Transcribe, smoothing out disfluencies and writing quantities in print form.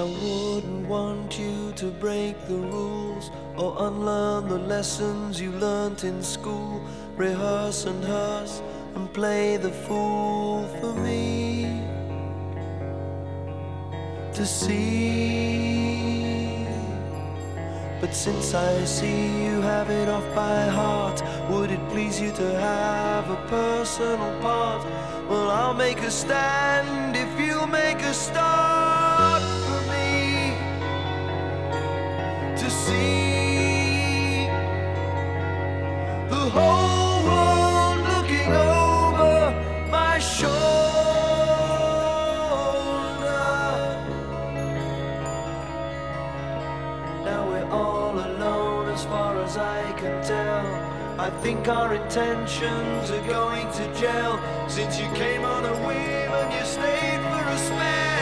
wouldn't want you to break the rules or unlearn the lessons you learnt in school. Rehearse and hearse and play the fool for me to see. But since I see you have it off by heart, would it please you to have a personal part? Well, I'll make a stand if you'll make a start for me to see the whole world looking over my shoulder. Now we're all alone as far as I can tell. I think our intentions are going to gel, since you came on a whim and you stayed for a spell.